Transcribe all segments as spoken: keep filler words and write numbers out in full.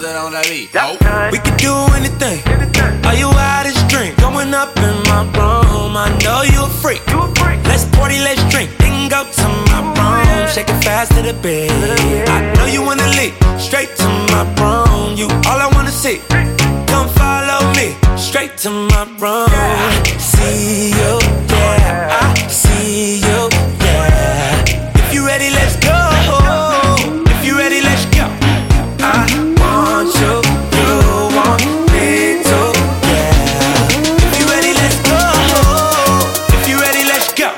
dans la vie. We could do anything. Are you out of drink? Going up in my room. I know you a freak. Let's party, let's drink. Then go to my room. Shake it fast to the bed. I know you wanna leave. Straight to my room. You all I wanna see. Come follow me. Straight to my room. See you, yeah. I see you, yeah. If you ready, let's go. If you ready, let's go. I want you, you want me too, yeah. If you ready, let's go. If you ready, let's go.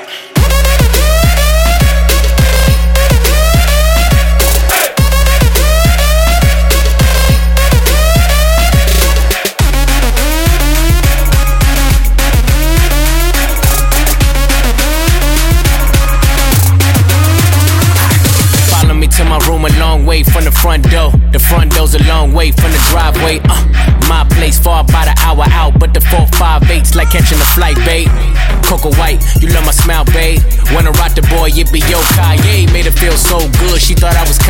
Follow me to my room a long way from the front door. The front door's a long way from the driveway. Uh, my place far about an hour out, but the four five eight's like catching a flight, babe. Coco White, you love my smile, babe. Wanna rock the boy, it be yo Kanye. Made her feel so good, she thought I was